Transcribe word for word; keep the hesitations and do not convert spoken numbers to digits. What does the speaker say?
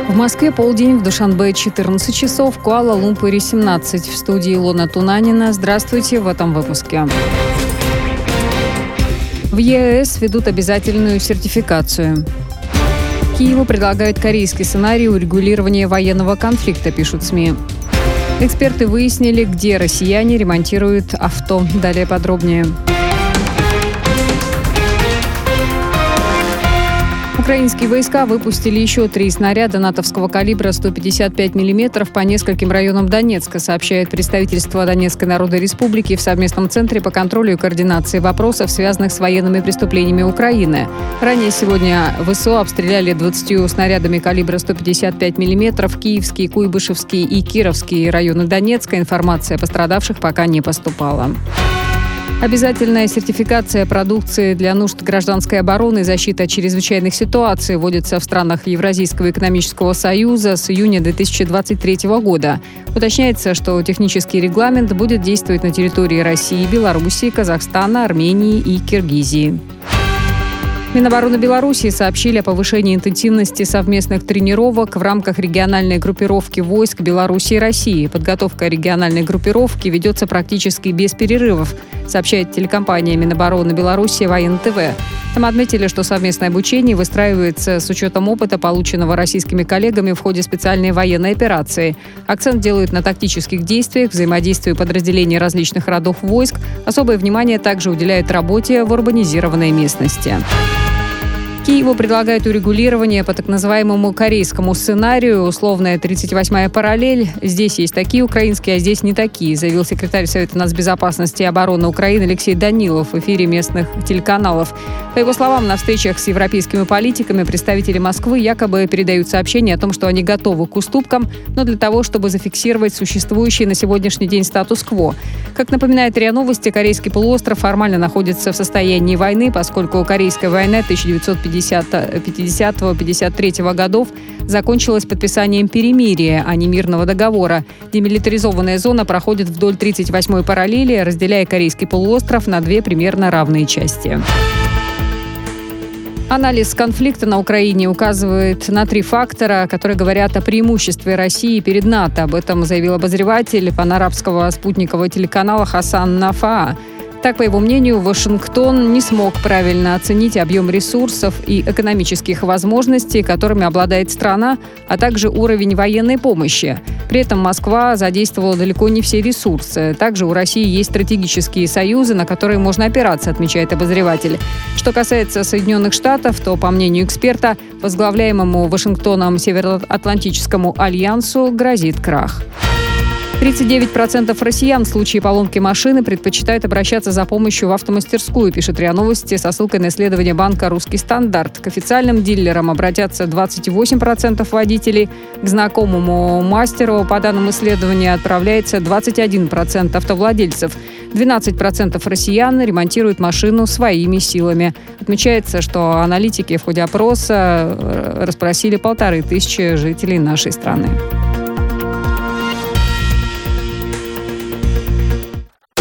В Москве полдень, в Душанбе четырнадцать часов, в Куала-Лумпуре семнадцать. В студии Илона Тунанина. Здравствуйте в этом выпуске. В ЕС ведут обязательную сертификацию. Киеву предлагают корейский сценарий урегулирования военного конфликта, пишут СМИ. Эксперты выяснили, где россияне ремонтируют авто. Далее подробнее. Украинские войска выпустили еще три снаряда натовского калибра сто пятьдесят пять миллиметров по нескольким районам Донецка, сообщает представительство Донецкой Народной Республики в совместном центре по контролю и координации вопросов, связанных с военными преступлениями Украины. Ранее сегодня ВСУ обстреляли двадцатью снарядами калибра сто пятьдесят пять миллиметров Киевские, Куйбышевские и Кировские районы Донецка. Информация о пострадавших пока не поступала. Обязательная сертификация продукции для нужд гражданской обороны и защиты от чрезвычайных ситуаций вводится в странах Евразийского экономического союза с июня две тысячи двадцать третьего года. Уточняется, что технический регламент будет действовать на территории России, Белоруссии, Казахстана, Армении и Киргизии. Минобороны Беларуси сообщили о повышении интенсивности совместных тренировок в рамках региональной группировки войск Беларуси и России. Подготовка региональной группировки ведется практически без перерывов, сообщает телекомпания Минобороны Беларуси Воен ТВ. Там отметили, что совместное обучение выстраивается с учетом опыта, полученного российскими коллегами в ходе специальной военной операции. Акцент делают на тактических действиях, взаимодействии подразделений различных родов войск. Особое внимание также уделяет работе в урбанизированной местности. Киеву предлагают урегулирование по так называемому корейскому сценарию, условная тридцать восьмая параллель. Здесь есть такие украинские, а здесь не такие, заявил секретарь Совета нацбезопасности и обороны Украины Алексей Данилов в эфире местных телеканалов. По его словам, на встречах с европейскими политиками представители Москвы якобы передают сообщение о том, что они готовы к уступкам, но для того, чтобы зафиксировать существующий на сегодняшний день статус-кво. Как напоминает РИА Новости, Корейский полуостров формально находится в состоянии войны, поскольку Корейская война тысяча девятьсот пятидесятого — пятьдесят третьего годов закончилась подписанием перемирия, а не мирного договора. Демилитаризованная зона проходит вдоль тридцать восьмой параллели, разделяя Корейский полуостров на две примерно равные части. Анализ конфликта на Украине указывает на три фактора, которые говорят о преимуществе России перед НАТО. Об этом заявил обозреватель панарабского спутникового телеканала Хасан Нафаа. Так, по его мнению, Вашингтон не смог правильно оценить объем ресурсов и экономических возможностей, которыми обладает страна, а также уровень военной помощи. При этом Москва задействовала далеко не все ресурсы. Также у России есть стратегические союзы, на которые можно опираться, отмечает обозреватель. Что касается Соединенных Штатов, то, по мнению эксперта, возглавляемому Вашингтоном Североатлантическому альянсу грозит крах. тридцать девять процентов россиян в случае поломки машины предпочитают обращаться за помощью в автомастерскую, пишет РИА Новости со ссылкой на исследование банка «Русский стандарт». К официальным дилерам обратятся двадцать восемь процентов водителей. К знакомому мастеру, по данным исследования, отправляется двадцать один процент автовладельцев. двенадцать процентов россиян ремонтируют машину своими силами. Отмечается, что аналитики в ходе опроса расспросили полторы тысячи жителей нашей страны.